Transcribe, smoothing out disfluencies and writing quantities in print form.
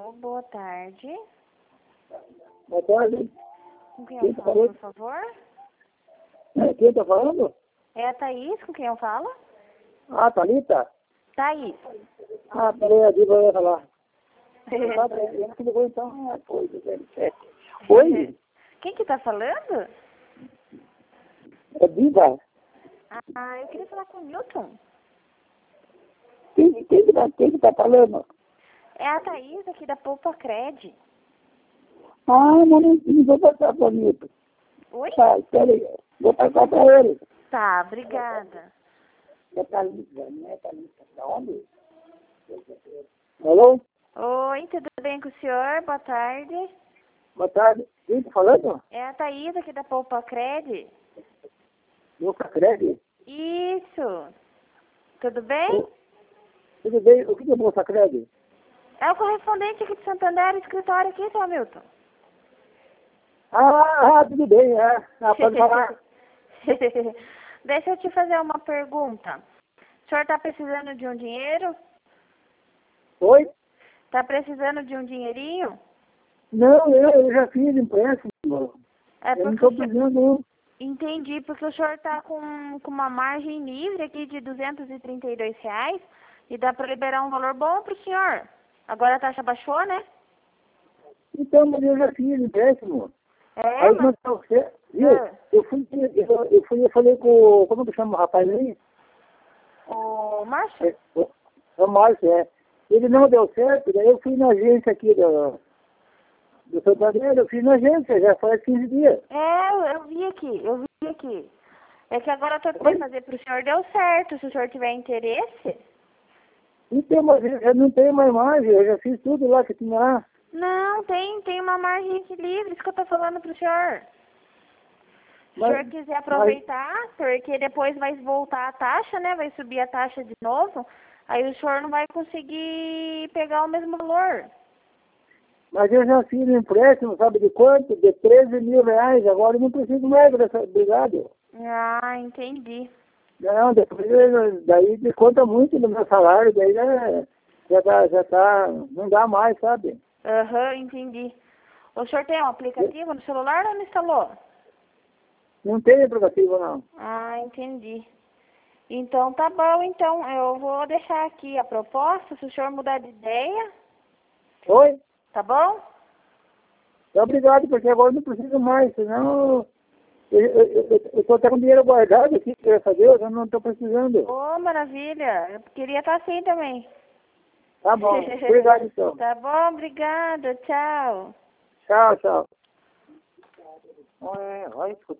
Alô, boa tarde. Boa tarde. Com quem eu falo, por favor? Quem tá falando? É a Thaís, com quem eu falo? Ah, Thalita? Thaís. Ah, peraí, a Diva vai falar. Eu que ligou então. Oi? Quem que tá falando? É Diva? Ah, eu queria falar com o Milton. Quem que tá falando? É a Thaís aqui da Poupa Cred. Ah, não vou passar pra mim. Oi? Tá, peraí. Vou passar pra ele. Tá, obrigada. É Thalita, não é Thalita. Da onde? Alô? Oi, tudo bem com o senhor? Boa tarde. Boa tarde. Quem tá falando? É a Thaís aqui da Poupa Cred. Moça Cred? Isso. Tudo bem? Tudo bem? O que é Moça Cred? É o correspondente aqui de Santander, escritório aqui, seu Milton. Tudo bem, é. Ah, pode falar. Deixa eu te fazer uma pergunta. O senhor está precisando de um dinheiro? Oi? Está precisando de um dinheirinho? Não, eu já fiz empréstimo. É Eu não porque estou precisando, não. Entendi, porque o senhor está com uma margem livre aqui de R$ 232 e dá para liberar um valor bom para o senhor. Agora a taxa baixou, né? Então, mas eu já fiz empréstimo. É, Aí, mas... quando você, viu? Eu falei com, como que chama o rapaz aí? O Márcio? O Márcio, é. Ele não deu certo, daí eu fui na agência aqui do Santander, eu fui na agência, já faz 15 dias. É, eu vi aqui. É que agora eu estou fazer para o senhor deu certo, se o senhor tiver interesse. Então, mas eu não tenho mais margem, eu já fiz tudo lá que tinha lá. Não, tem uma margem aqui livre, isso que eu estou falando para o senhor. Se o senhor quiser aproveitar, porque depois vai voltar a taxa, né? Vai subir a taxa de novo, aí o senhor não vai conseguir pegar o mesmo valor. Mas eu já fiz um empréstimo, sabe de quanto? De 13 mil reais, agora eu não preciso mais dessa, obrigado. Ah, entendi. Não, depois daí desconta muito no meu salário, daí já tá, não dá mais, sabe? Aham, entendi. O senhor tem um aplicativo no celular ou não instalou? Não tem aplicativo, não. Ah, entendi. Então tá bom, então eu vou deixar aqui a proposta, se o senhor mudar de ideia, Oi? tá bom? Obrigado, porque agora eu não preciso mais, senão eu tô até com dinheiro guardado aqui, graças a Deus, eu não estou precisando. Ô, maravilha, eu queria estar assim também. Tá bom, obrigado então. Tá bom, obrigada, tchau. Tchau, tchau. Olha, escuta.